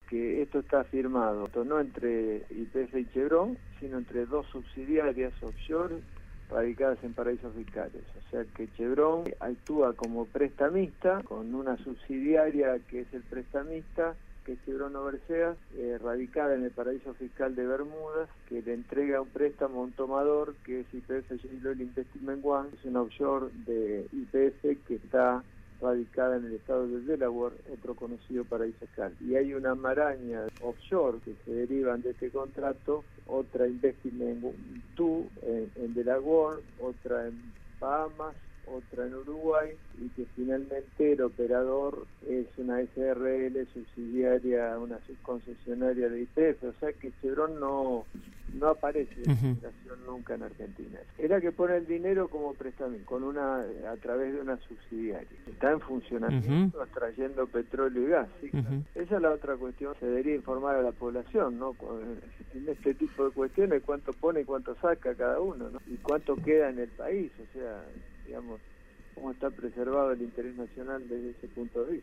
que esto está firmado no entre YPF y Chevron, sino entre dos subsidiarias offshore radicadas en paraísos fiscales. O sea que Chevron actúa como prestamista con una subsidiaria que es el prestamista, que es Chevron Overseas, radicada en el paraíso fiscal de Bermudas, que le entrega un préstamo a un tomador que es YPF Shale Oil Investment One, es una offshore de YPF que está radicada en el estado de Delaware, otro conocido paraíso fiscal. Y hay una maraña offshore que se derivan de este contrato, otra Investment 2 en Delaware, otra en Bahamas, otra en Uruguay, y que finalmente el operador es una SRL subsidiaria, una subconcesionaria de YPF, o sea que Chevron no aparece en operación nunca en Argentina. Era que pone el dinero como prestamista, a través de una subsidiaria. Está en funcionamiento, extrayendo petróleo y gas. ¿Sí? Esa es la otra cuestión, se debería informar a la población, ¿no? En este tipo de cuestiones, cuánto pone y cuánto saca cada uno, ¿no? Y cuánto queda en el país, o sea, digamos, cómo está preservado el interés nacional desde ese punto de vista.